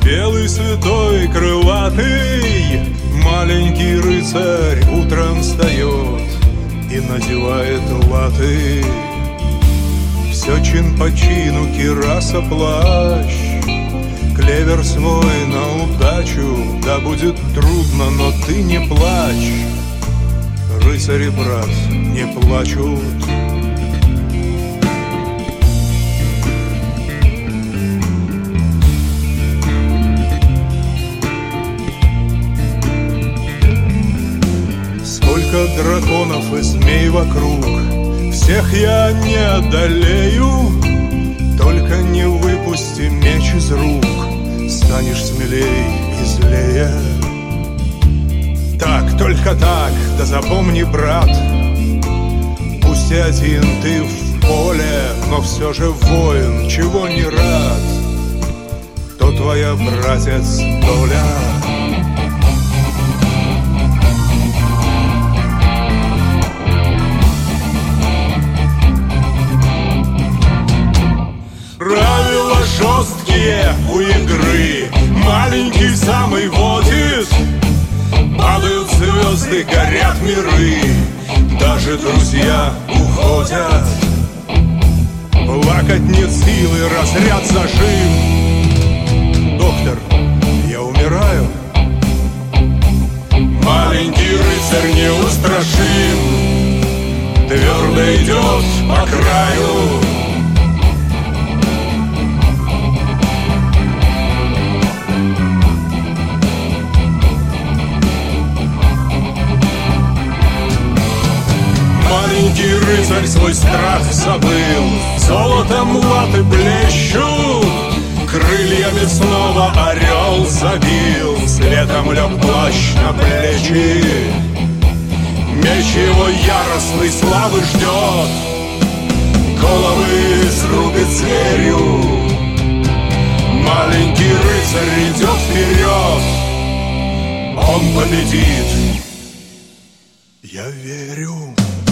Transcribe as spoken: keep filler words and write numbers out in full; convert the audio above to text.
Белый святой крылатый, маленький рыцарь утром встает и надевает латы. Все чин по чину, кираса, плащ, клевер свой на удачу. Да будет трудно, но ты не плачь. Рыцари, брат, не плачут. Сколько драконов и змей вокруг, всех я не одолею. Только не выпусти меч из рук, станешь смелей и злее. Так, только так, да запомни, брат, пусть и один ты в поле, но все же воин, чего не рад, то твоя, братец, доля. Правила жесткие у игры, маленький самый водит. Падают звезды, горят миры, даже друзья уходят. Плакать нет силы, разряд зажим. Доктор, я умираю. Маленький рыцарь неустрашим, твердо идет по краю. Маленький рыцарь свой страх забыл, золотом латы блещут, крыльями снова орел забил, следом лег плащ на плечи. Меч его яростной славы ждет, головы срубит зверю. Маленький рыцарь идет вперед, он победит, я верю.